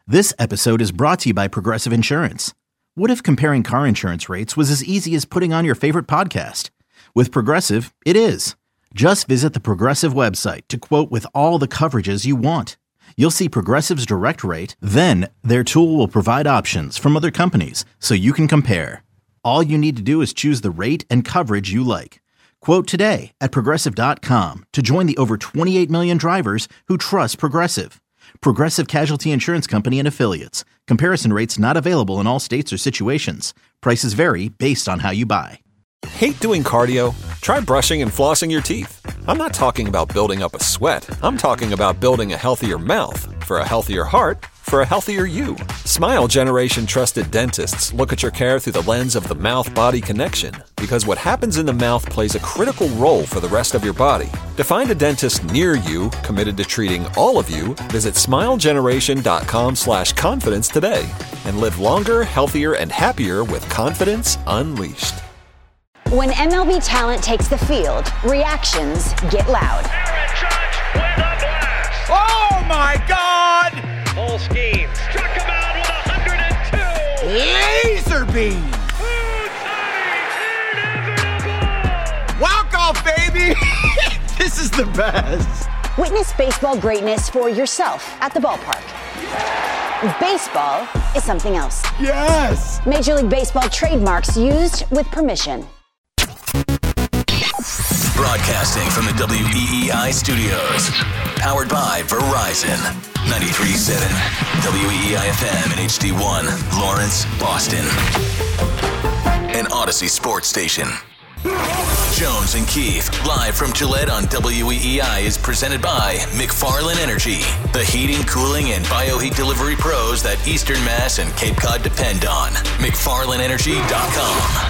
This episode is brought to you by Progressive Insurance. What if comparing car insurance rates was as easy as putting on your favorite podcast? With Progressive, it is. Just visit the Progressive website to quote with all the coverages you want. You'll see Progressive's direct rate, then their tool will provide options from other companies so you can compare. All you need to do is choose the rate and coverage you like. Quote today at Progressive.com to join the over 28 million drivers who trust Progressive. Progressive Casualty Insurance Company and Affiliates. Comparison rates not available in all states or situations. Prices vary based on how you buy. Hate doing cardio? Try brushing and flossing your teeth. I'm not talking about building up a sweat. I'm talking about building a healthier mouth. For a healthier heart, for a healthier you. Smile Generation trusted dentists look at your care through the lens of the mouth-body connection, because what happens in the mouth plays a critical role for the rest of your body. To find a dentist near you committed to treating all of you, visit smilegeneration.com/confidence today and live longer, healthier, and happier with confidence unleashed. When MLB talent takes the field, reactions get loud. Aaron Judge with a blast. Oh my God! Full scheme. Struck him out with 102. Laser beam. Inevitable. Walk-off, baby! This is the best. Witness baseball greatness for yourself at the ballpark. Baseball is something else. Yes! Major League Baseball trademarks used with permission. Broadcasting from the WEEI studios. Powered by Verizon. 93.7 WEEI FM and HD1, Lawrence, Boston. An Odyssey Sports Station. Jones and Keith, live from Gillette on WEEI, is presented by McFarland Energy, the heating, cooling, and bioheat delivery pros that Eastern Mass and Cape Cod depend on. McFarlandEnergy.com.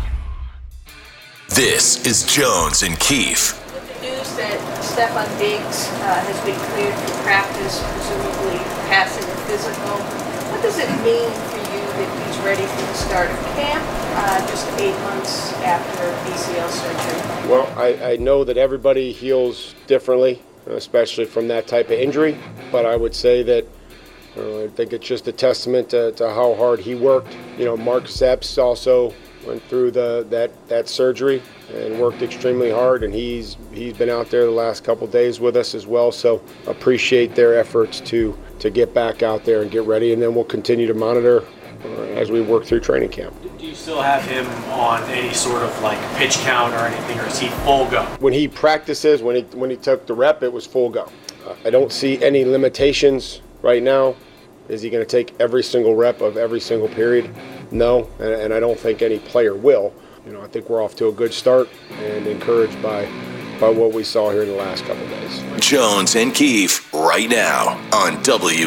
This is Jones and Keith. With the news that Stefan Diggs has been cleared for practice, presumably passing a physical, what does it mean for you that he's ready for the start of camp just 8 months after ACL surgery? Well, I know that everybody heals differently, especially from that type of injury, but I would say that I think it's just a testament to how hard he worked. You know, Mark Zepps also went through that surgery and worked extremely hard, and he's been out there the last couple days with us as well, so appreciate their efforts to get back out there and get ready, and then we'll continue to monitor as we work through training camp. Do you still have him on any sort of like pitch count or anything, or is he full go? When he practices, when he took the rep, it was full go. I don't see any limitations right now. Is he going to take every single rep of every single period? No, and I don't think any player will. You know, I think we're off to a good start and encouraged by what we saw here in the last couple of days. Jones and Keith, right now on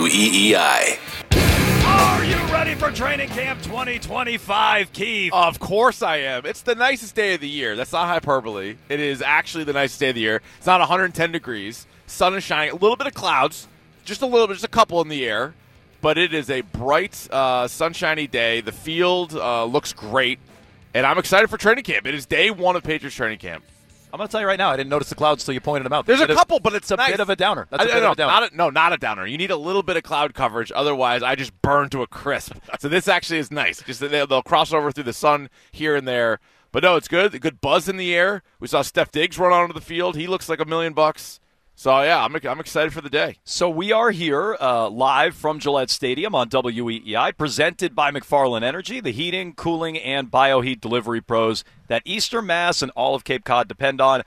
WEEI. Are you ready for training camp 2025, Keith? Of course I am. It's the nicest day of the year. That's not hyperbole. It is actually the nicest day of the year. It's not 110 degrees. Sun is shining. A little bit of clouds. Just a little bit, just a couple in the air. But it is a bright, sunshiny day. The field looks great, and I'm excited for training camp. It is day one of Patriots training camp. I'm going to tell you right now, I didn't notice the clouds until you pointed them out. There's a couple, but it's a nice. bit of a downer. That's a bit of a downer. Not a downer. You need a little bit of cloud coverage. Otherwise, I just burn to a crisp. So this actually is nice. Just they'll cross over through the sun here and there. But no, it's good. A good buzz in the air. We saw Steph Diggs run onto the field. He looks like $1 million. So, yeah, I'm excited for the day. So we are here live from Gillette Stadium on WEEI, presented by McFarland Energy, the heating, cooling, and bioheat delivery pros that Eastern Mass and all of Cape Cod depend on.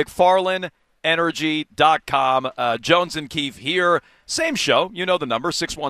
McFarlandEnergy.com. Jones and Keefe here. Same show. You know the number,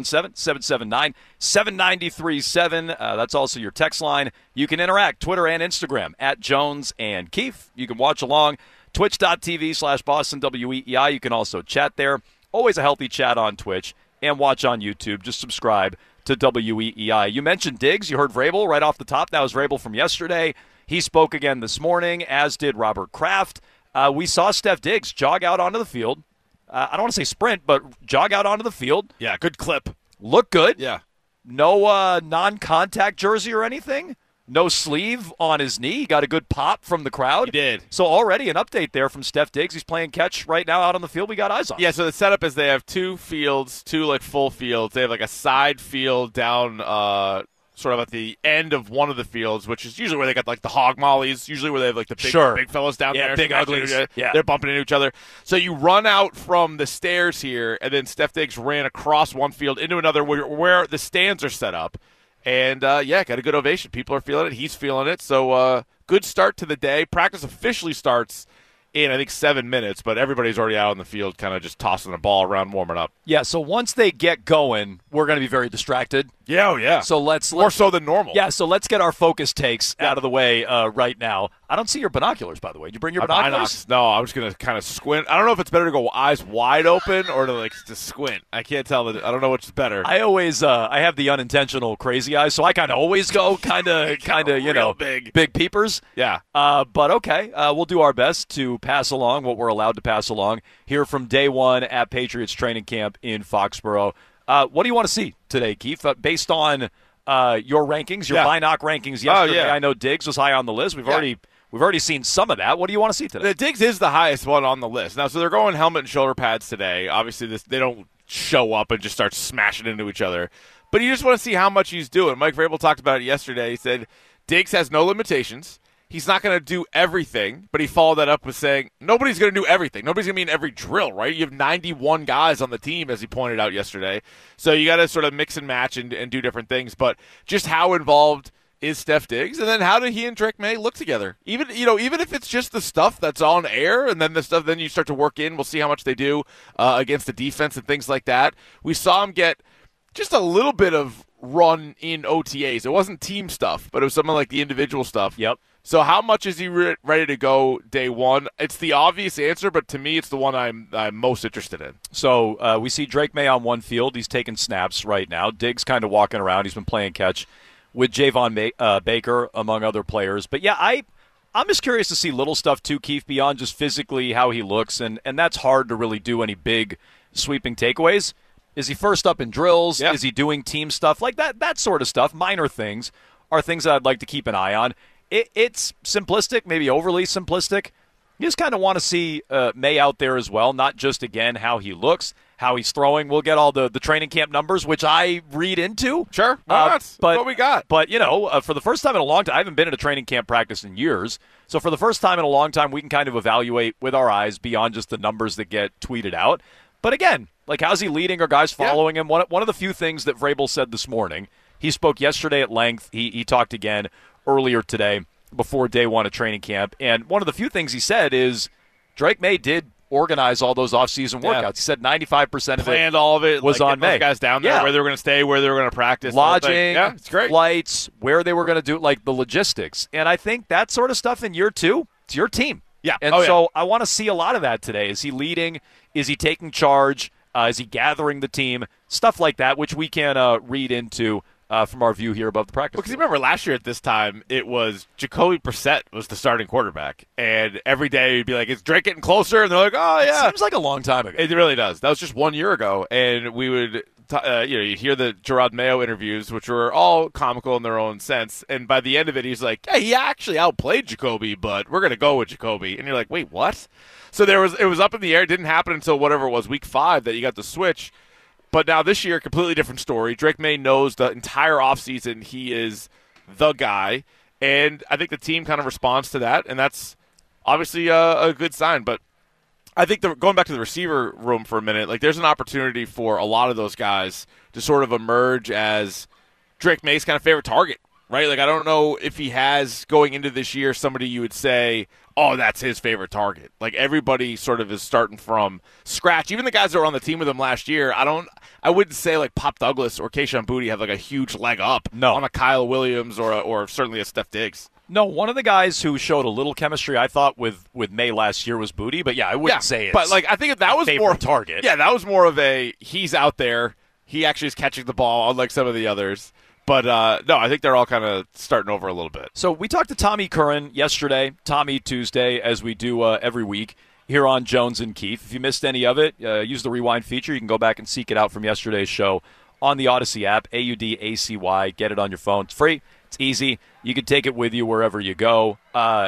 617-779-7937. That's also your text line. You can interact, Twitter and Instagram, at Jones and Keefe. You can watch along. Twitch.tv/Boston WEEI. You can also chat there. Always a healthy chat on Twitch and watch on YouTube. Just subscribe to WEEI. You mentioned Diggs. You heard Vrabel right off the top. That was Vrabel from yesterday. He spoke again this morning, as did Robert Kraft. We saw Steph Diggs jog out onto the field. I don't want to say sprint, but jog out onto the field. Yeah, good clip. Look good. Yeah. No non-contact jersey or anything. no sleeve on his knee. He got a good pop from the crowd. He did. So already an update there from Steph Diggs. He's playing catch right now out on the field. We got eyes on. Yeah, so the setup is they have two fields, two like full fields. They have like a side field down sort of at the end of one of the fields, which is usually where they got like the hog mollies, usually where they have like the big fellas down there. Big uglies. Yeah. They're bumping into each other. So you run out from the stairs here, and then Steph Diggs ran across one field into another where the stands are set up. And, got a good ovation. People are feeling it. He's feeling it. So good start to the day. Practice officially starts in, I think, 7 minutes, but everybody's already out on the field kind of just tossing the ball around, warming up. Yeah, so once they get going, we're going to be very distracted. Yeah, oh yeah. So let's more so than normal. Yeah, so let's get our focus takes out of the way right now. I don't see your binoculars, by the way. Did you bring your binoculars? No, I'm just going to kind of squint. I don't know if it's better to go eyes wide open or to squint. I can't tell. I don't know which is better. I always I have the unintentional crazy eyes, so I kind of always go kind of big peepers. Yeah. But okay, we'll do our best to pass along what we're allowed to pass along here from day one at Patriots training camp in Foxborough. What do you want to see today, Keith? Based on your rankings, your Binoc rankings yesterday, I know Diggs was high on the list. We've already seen some of that. What do you want to see today? The Diggs is the highest one on the list. Now, so they're going helmet and shoulder pads today. Obviously, they don't show up and just start smashing into each other. But you just want to see how much he's doing. Mike Vrabel talked about it yesterday. He said Diggs has no limitations. He's not going to do everything, but he followed that up with saying nobody's going to do everything. Nobody's going to be in every drill, right? You have 91 guys on the team, as he pointed out yesterday. So you got to sort of mix and match and do different things. But just how involved is Steph Diggs? And then how did he and Drake May look together? Even if it's just the stuff that's on air and then the stuff then you start to work in, we'll see how much they do against the defense and things like that. We saw him get just a little bit of run in OTAs. It wasn't team stuff, but it was something like the individual stuff. Yep. So how much is he ready to go day one? It's the obvious answer, but to me it's the one I'm most interested in. So we see Drake May on one field. He's taking snaps right now. Diggs kind of walking around. He's been playing catch with Javon Baker, among other players. But, yeah, I'm just curious to see little stuff too, Keith, beyond just physically how he looks, and that's hard to really do any big sweeping takeaways. Is he first up in drills? Yeah. Is he doing team stuff? Like that sort of stuff, minor things, are things that I'd like to keep an eye on. It's simplistic, maybe overly simplistic. You just kind of want to see May out there as well, not just, again, how he looks, how he's throwing. We'll get all the training camp numbers, which I read into. Sure, that's what we got. But, for the first time in a long time, I haven't been at a training camp practice in years. So for the first time in a long time, we can kind of evaluate with our eyes beyond just the numbers that get tweeted out. But again, like how's he leading? Are guys following him? One of the few things that Vrabel said this morning, he spoke yesterday at length. He talked again earlier today before day one of training camp. And one of the few things he said is Drake May did organize all those off-season workouts. He said 95% of planned all of it was on May. Guys down there, where they were going to stay, where they were going to practice, lodging, it's great. Flights, where they were going to do like the logistics. And I think that sort of stuff in year two, it's your team. Yeah. And so I want to see a lot of that today. Is he leading? Is he taking charge? Is he gathering the team? Stuff like that, which we can read into from our view here above the practice. Because remember last year at this time, it was Jacoby Brissett was the starting quarterback. And every day you'd be like, is Drake getting closer? And they're like, oh, yeah. It seems like a long time ago. It really does. That was just 1 year ago. And we would, you'd hear the Gerard Mayo interviews, which were all comical in their own sense. And by the end of it, he's like, yeah, he actually outplayed Jacoby, but we're going to go with Jacoby. And you're like, wait, what? So it was up in the air. It didn't happen until whatever it was, week 5, that you got the switch. But now this year, completely different story. Drake May knows the entire offseason he is the guy. And I think the team kind of responds to that, and that's obviously a good sign. But I think going back to the receiver room for a minute, like there's an opportunity for a lot of those guys to sort of emerge as Drake May's kind of favorite target, right? Like I don't know if he has, going into this year, somebody you would say, oh, that's his favorite target. Like everybody sort of is starting from scratch. Even the guys that were on the team with him last year, I wouldn't say like Pop Douglas or Kayshon Boutte have like a huge leg up on a Kyle Williams or certainly a Steph Diggs. No, one of the guys who showed a little chemistry, I thought, with May last year was Boutte. But yeah, I wouldn't say it's but like I think that was favorite more target. Yeah, that was more of a he's out there. He actually is catching the ball, unlike some of the others. But, no, I think they're all kind of starting over a little bit. So we talked to Tommy Curran yesterday, Tommy Tuesday, as we do every week here on Jones and Keefe. If you missed any of it, use the rewind feature. You can go back and seek it out from yesterday's show on the Odyssey app, AUDACY. Get it on your phone. It's free. It's easy. You can take it with you wherever you go.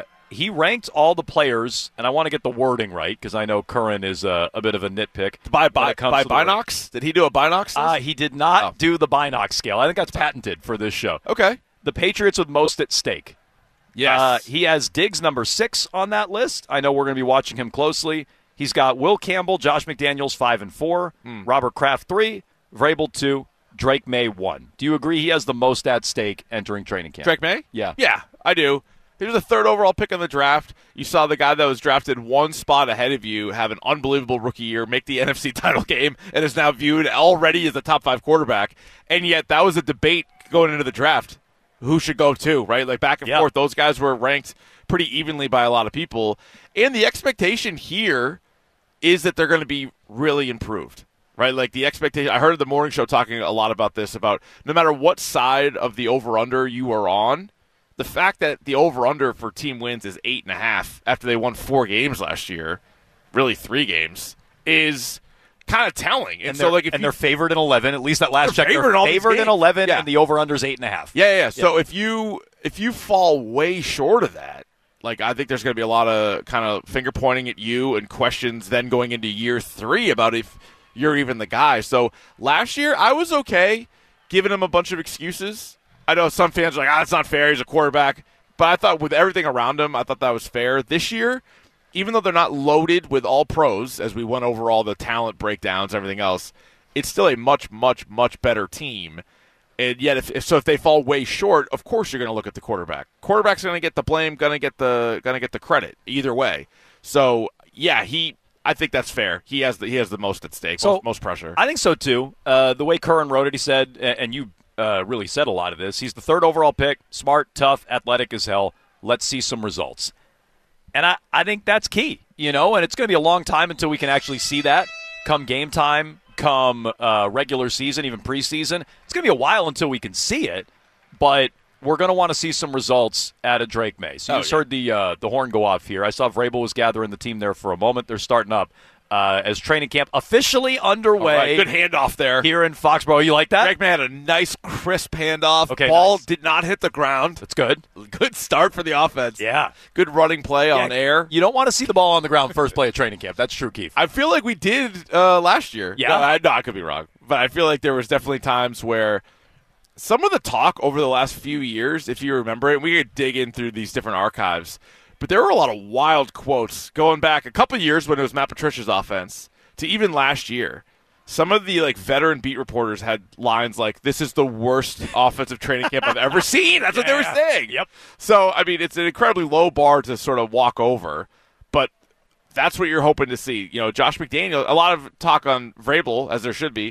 He ranked all the players, and I want to get the wording right because I know Curran is a bit of a nitpick. By Binox? Did he do a Binox? He did not do the Binox scale. I think that's patented for this show. Okay. The Patriots with most at stake. Yes. He has Diggs number 6 on that list. I know we're going to be watching him closely. He's got Will Campbell, Josh McDaniels 5 and 4, Robert Kraft 3, Vrabel 2, Drake May 1. Do you agree he has the most at stake entering training camp? Drake May? Yeah. Yeah, I do. He was the 3rd overall pick in the draft. You saw the guy that was drafted one spot ahead of you have an unbelievable rookie year, make the NFC title game, and is now viewed already as a top 5 quarterback. And yet that was a debate going into the draft. Who should go to, right? Like back and forth. Those guys were ranked pretty evenly by a lot of people. And the expectation here is that they're going to be really improved, right? Like the expectation, I heard the morning show talking a lot about this, about no matter what side of the over-under you are on, the fact that the over-under for team wins is 8.5 after they won 4 games last year, really 3 games, is kind of telling. And so, they're favored in 11. At least that last check, they're favored in 11, and the over/under is 8.5. Yeah. So if you fall way short of that, like I think there's going to be a lot of kind of finger pointing at you and questions then going into year 3 about if you're even the guy. So last year I was okay giving him a bunch of excuses. I know some fans are like, that's not fair. He's a quarterback. But I thought with everything around him, I thought that was fair. This year, even though they're not loaded with all pros, as we went over all the talent breakdowns and everything else, it's still a much, much, much better team. And yet, if they fall way short, of course you're going to look at the quarterback. Quarterback's going to get the blame, going to get the credit either way. So yeah, I think that's fair. He has the most at stake, most pressure. I think so too. The way Curran wrote it, he said, and you really said a lot of this. He's the 3rd overall pick, smart, tough, athletic as hell. Let's see some results. And I think that's key, and it's going to be a long time until we can actually see that come game time, come regular season, even preseason. It's going to be a while until we can see it, but we're going to want to see some results out of Drake May. So you just heard the horn go off here. I saw Vrabel was gathering the team there for a moment. They're starting up as training camp officially underway. Right, good handoff there. Here in Foxborough. You like that? Drake May had a nice, crisp handoff. Okay, Ball did not hit the ground. That's good. Good start for the offense. Yeah. Good running play on air. You don't want to see the ball on the ground first play at training camp. That's true, Keith. I feel like we did last year. Yeah. No, I could be wrong. But I feel like there was definitely times where some of the talk over the last few years, if you remember it, we could dig in through these different archives, but there were a lot of wild quotes going back a couple of years when it was Matt Patricia's offense to even last year. Some of the veteran beat reporters had lines like, "This is the worst offensive training camp I've ever seen." That's what they were saying. Yep. So, I mean, it's an incredibly low bar to sort of walk over, but that's what you're hoping to see. Josh McDaniels, a lot of talk on Vrabel, as there should be,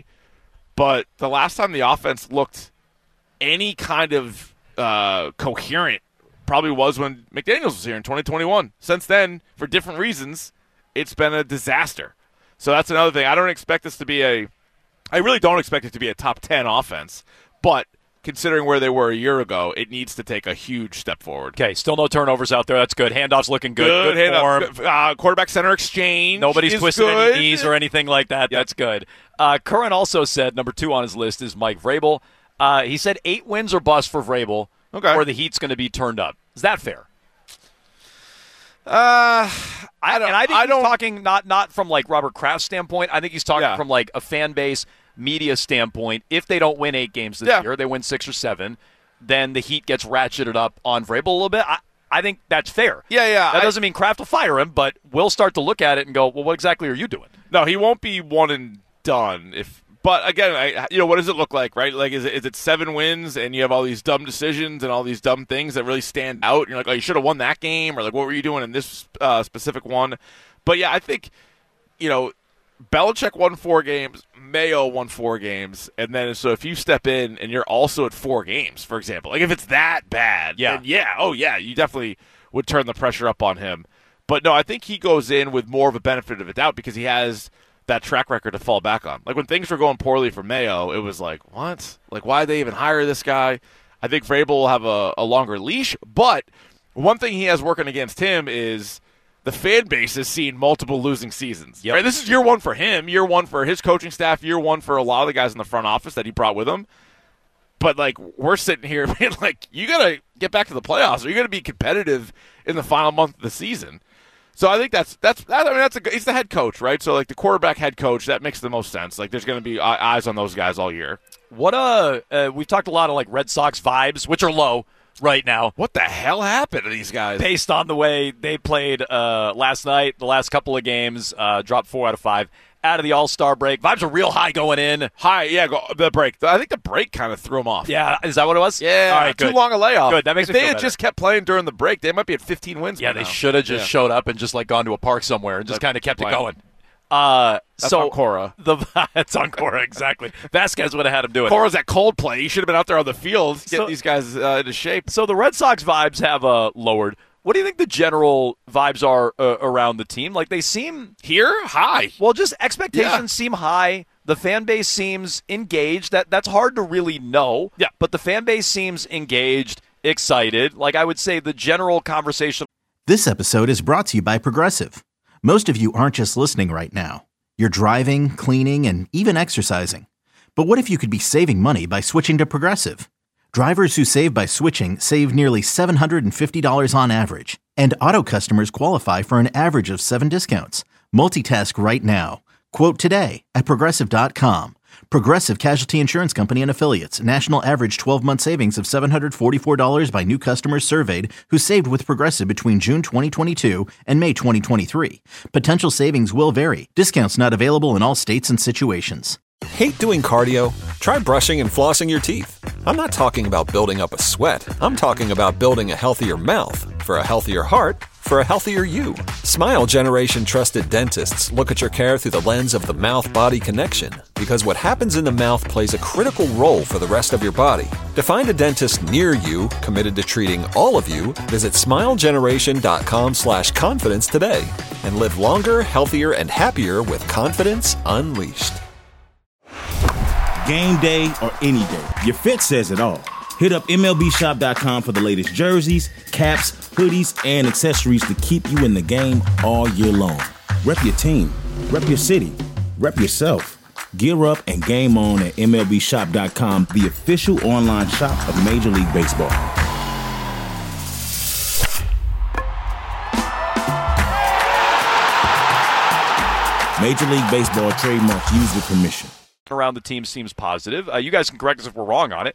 but the last time the offense looked any kind of coherent probably was when McDaniels was here in 2021. Since then, for different reasons, it's been a disaster. So that's another thing. I really don't expect it to be a top 10 offense, but considering where they were a year ago, it needs to take a huge step forward. Okay, still no turnovers out there. That's good. Handoff's looking good. Good form. Quarterback center exchange. Nobody's twisted good. any knees or anything like that. Yep. That's good. Curran also said number 2 on his list is Mike Vrabel. He said 8 wins or bust for Vrabel, or the heat's going to be turned up. Is that fair? I think he's talking not from Robert Kraft's standpoint. I think he's talking from a fan base, media standpoint. If they don't win 8 games this year, they win 6 or 7, then the heat gets ratcheted up on Vrabel a little bit. I think that's fair. Yeah. That doesn't mean Kraft will fire him, but we'll start to look at it and go, well, what exactly are you doing? No, he won't be one and done. But again, what does it look like, right? Is it 7 wins and you have all these dumb decisions and all these dumb things that really stand out? And you're like, oh, you should have won that game, or what were you doing in this specific one? But yeah, I think, Belichick won 4 games, Mayo won 4 games, and then so if you step in and you're also at 4 games, for example, if it's that bad, then you definitely would turn the pressure up on him. But no, I think he goes in with more of a benefit of a doubt because he has that track record to fall back on. When things were going poorly for Mayo, it was like, what? Why did they even hire this guy? I think Vrabel will have a longer leash, but one thing he has working against him is the fan base has seen multiple losing seasons. Yep. Right? This is year 1 for him, year 1 for his coaching staff, year 1 for a lot of the guys in the front office that he brought with him. But, like, we're sitting here being like, you got to get back to the playoffs, or you're going to be competitive in the final month of the season. So I think he's the head coach, right? So, like, the quarterback head coach, that makes the most sense. Like, there's going to be eyes on those guys all year. We've talked a lot of, like, Red Sox vibes, which are low right now. What the hell happened to these guys? Based on the way they played last night, the last couple of games, dropped 4 out of 5. Out of the All-Star break. Vibes are real high going in. The break. I think the break kind of threw them off. Yeah, is that what it was? Yeah, all right, too long a layoff. Good, that makes if me they feel had better. just kept playing during the break, they might be at 15 wins. Yeah, they should have just showed up and just like gone to a park somewhere and just kind of kept it going. That's on Cora. That's on Cora, exactly. Vasquez would have had him do it. Cora's at Coldplay. He should have been out there on the field getting these guys into shape. So the Red Sox vibes have lowered. What do you think the general vibes are around the team? Like, they seem here high. Well, just expectations seem high. The fan base seems engaged. That's hard to really know. Yeah. But the fan base seems engaged, excited. Like, I would say the general conversation. This episode is brought to you by Progressive. Most of you aren't just listening right now. You're driving, cleaning, and even exercising. But what if you could be saving money by switching to Progressive? Drivers who save by switching save nearly $750 on average, and auto customers qualify for an average of 7 discounts. Multitask right now. Quote today at Progressive.com. Progressive Casualty Insurance Company and Affiliates. National average 12-month savings of $744 by new customers surveyed who saved with Progressive between June 2022 and May 2023. Potential savings will vary. Discounts not available in all states and situations. Hate doing cardio? Try brushing and flossing your teeth. I'm not talking about building up a sweat. I'm talking about building a healthier mouth. For a healthier heart, for a healthier you. Smile Generation trusted dentists look at your care through the lens of the mouth-body connection, because what happens in the mouth plays a critical role for the rest of your body. To find a dentist near you committed to treating all of you, visit smilegeneration.com/confidence today and live longer, healthier, and happier with confidence unleashed. Game day or any day, your fit says it all. Hit up MLBshop.com for the latest jerseys, caps, hoodies, and accessories to keep you in the game all year long. Rep your team, rep your city, rep yourself. Gear up and game on at MLBshop.com, the official online shop of Major League Baseball. Major League Baseball trademark used with permission. Around the team seems positive. You guys can correct us if we're wrong on it.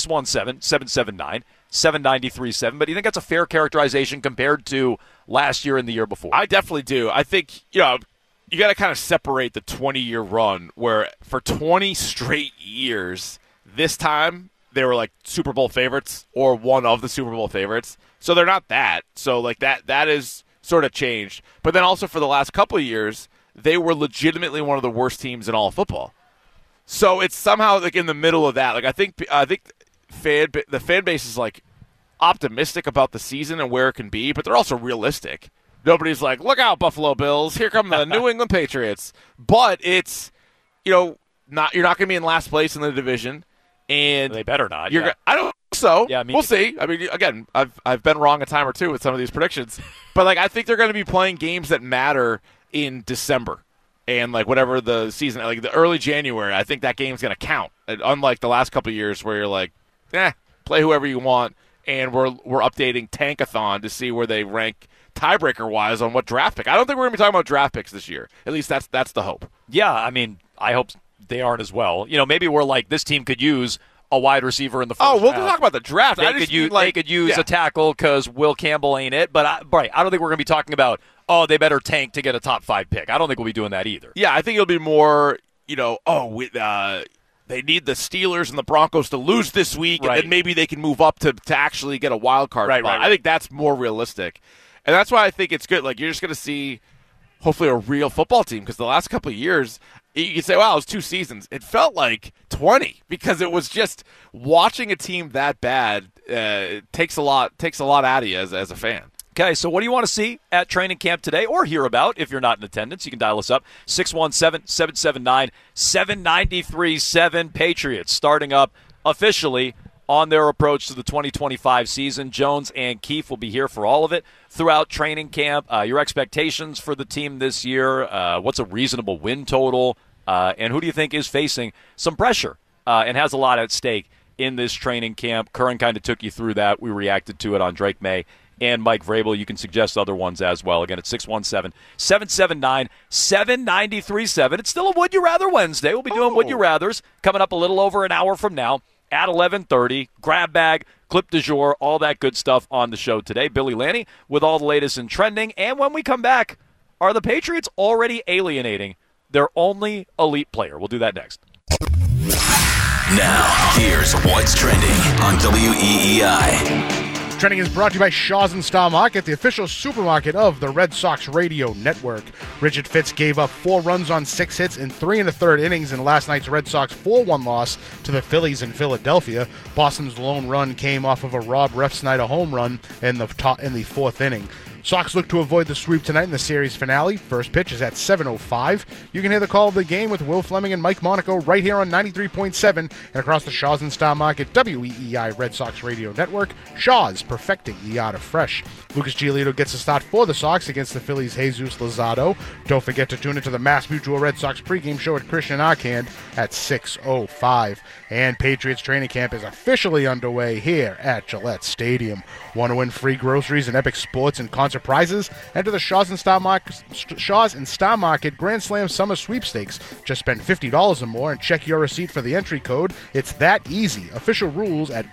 617-779-7937. But do you think that's a fair characterization compared to last year and the year before? I definitely do. I think, you got to kind of separate the 20-year run where for 20 straight years, this time they were like Super Bowl favorites or one of the Super Bowl favorites. So they're not that. So like that is sort of changed. But then also for the last couple of years, they were legitimately one of the worst teams in all of football. So it's somehow like in the middle of that. Like I think the fan base is like optimistic about the season and where it can be, but they're also realistic. Nobody's like, look out, Buffalo Bills, here come the New England Patriots. But it's you're not going to be in last place in the division, and they better not. I don't think so. Yeah, we'll see. I mean, again, I've been wrong a time or two with some of these predictions, but like I think they're going to be playing games that matter in December. And, like, whatever the season, like the early January, I think that game's going to count. Unlike the last couple of years where you're like, play whoever you want, and we're updating Tankathon to see where they rank tiebreaker-wise on what draft pick. I don't think we're going to be talking about draft picks this year. At least that's the hope. Yeah, I mean, I hope they aren't as well. Maybe we're like, this team could use a wide receiver in the first round. We'll talk about the draft. They could use a tackle because Will Campbell ain't it. But I don't think we're going to be talking about, they better tank to get a top 5 pick. I don't think we'll be doing that either. Yeah, I think it'll be more, they need the Steelers and the Broncos to lose this week, and then maybe they can move up to actually get a wild card spot. I think that's more realistic. And that's why I think it's good. Like, you're just going to see, hopefully, a real football team, because the last couple of years, you can say, wow, it was 2 seasons. It felt like 20 because it was just watching a team that bad takes a lot out of you as a fan. Okay, so what do you want to see at training camp today or hear about if you're not in attendance? You can dial us up, 617-779-7937. Patriots starting up officially on their approach to the 2025 season. Jones and Keefe will be here for all of it throughout training camp. Your expectations for the team this year, what's a reasonable win total, and who do you think is facing some pressure and has a lot at stake in this training camp. Curran kind of took you through that. We reacted to it on Drake May and Mike Vrabel. You can suggest other ones as well. Again, it's 617-779-7937. It's still a Would You Rather Wednesday. We'll be doing Would You Rathers coming up a little over an hour from now at 11:30. Grab bag, clip du jour, all that good stuff on the show today. Billy Lanny with all the latest in trending. And when we come back, are the Patriots already alienating their only elite player? We'll do that next. Now, here's what's trending on WEEI. Trending is brought to you by Shaw's and Star Market, the official supermarket of the Red Sox radio network. Richard Fitz gave up 4 runs on 6 hits in 3 1/3 innings in last night's Red Sox 4-1 loss to the Phillies in Philadelphia. Boston's lone run came off of a Rob Refsnyder home run in the 4th inning. Sox look to avoid the sweep tonight in the series finale. First pitch is at 7:05. You can hear the call of the game with Will Fleming and Mike Monaco right here on 93.7 and across the Shaw's and Star Market WEEI Red Sox Radio Network. Shaw's, perfecting the art of fresh. Lucas Giolito gets a start for the Sox against the Phillies' Jesus Luzardo. Don't forget to tune into the Mass Mutual Red Sox pregame show at Christian Arcand at 6:05. And Patriots training camp is officially underway here at Gillette Stadium. Want to win free groceries and epic sports and concert prizes? Enter the Shaw's and Star Market Grand Slam Summer Sweepstakes. Just spend $50 or more and check your receipt for the entry code. It's that easy. Official rules at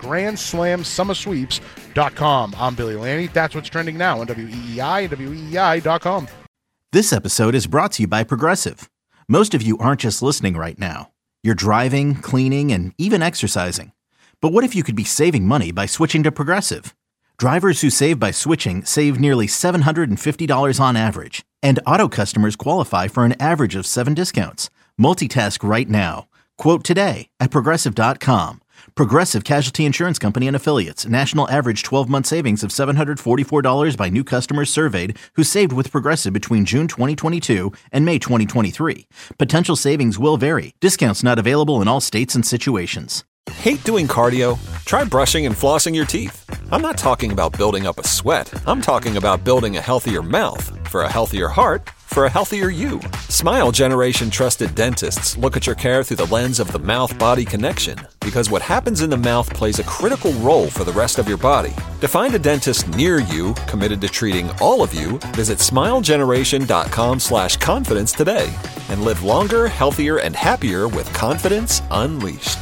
GrandSlamSummerSweeps.com. I'm Billy Lanny. That's what's trending now on WEEI and WEEI.com. This episode is brought to you by Progressive. Most of you aren't just listening right now. You're driving, cleaning, and even exercising. But what if you could be saving money by switching to Progressive? Drivers who save by switching save nearly $750 on average. And auto customers qualify for an average of 7 discounts. Multitask right now. Quote today at Progressive.com. Progressive Casualty Insurance Company and Affiliates. National average 12-month savings of $744 by new customers surveyed who saved with Progressive between June 2022 and May 2023. Potential savings will vary. Discounts not available in all states and situations. Hate doing cardio? Try brushing and flossing your teeth. I'm not talking about building up a sweat. I'm talking about building a healthier mouth. For a healthier heart, for a healthier you. Smile Generation trusted dentists look at your care through the lens of the mouth-body connection, because what happens in the mouth plays a critical role for the rest of your body. To find a dentist near you committed to treating all of you, visit smilegeneration.com/confidence today and live longer, healthier, and happier with confidence unleashed.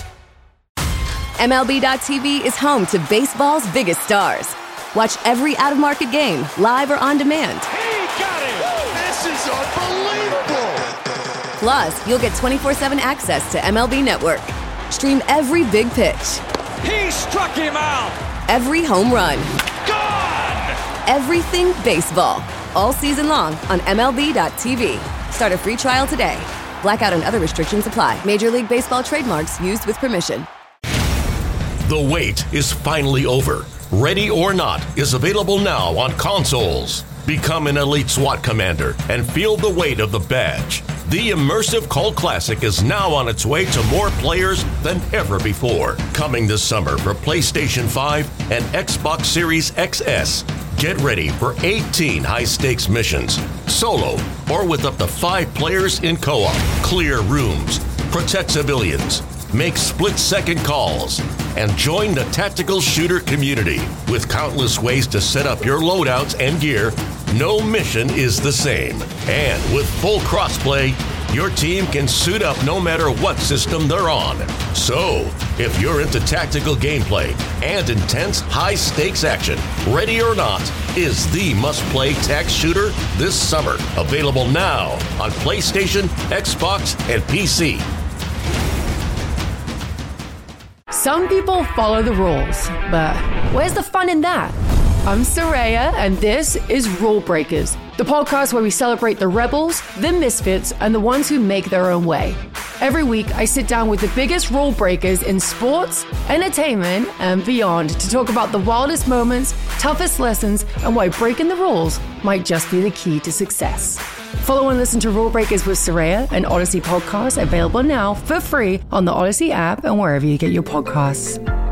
MLB.tv is home to baseball's biggest stars. Watch every out-of-market game, live or on demand. He got it! This is unbelievable! Plus, you'll get 24/7 access to MLB Network. Stream every big pitch. He struck him out! Every home run. Gone! Everything baseball. All season long on MLB.tv. Start a free trial today. Blackout and other restrictions apply. Major League Baseball trademarks used with permission. The wait is finally over. Ready or Not is available now on consoles. Become an elite SWAT commander and feel the weight of the badge. The immersive cult classic is now on its way to more players than ever before. Coming this summer for PlayStation 5 and Xbox Series XS. Get ready for 18 high-stakes missions, solo or with up to 5 players in co-op. Clear rooms, protect civilians, make split-second calls, and join the tactical shooter community. With countless ways to set up your loadouts and gear, no mission is the same. And with full crossplay, your team can suit up no matter what system they're on. So, if you're into tactical gameplay and intense high-stakes action, Ready or Not is the must-play tac shooter this summer. Available now on PlayStation, Xbox, and PC. Some people follow the rules, but where's the fun in that? I'm Soraya, and this is Rule Breakers, the podcast where we celebrate the rebels, the misfits, and the ones who make their own way. Every week, I sit down with the biggest rule breakers in sports, entertainment, and beyond to talk about the wildest moments, toughest lessons, and why breaking the rules might just be the key to success. Follow and listen to Rule Breakers with Soraya, an Odyssey podcast available now for free on the Odyssey app and wherever you get your podcasts.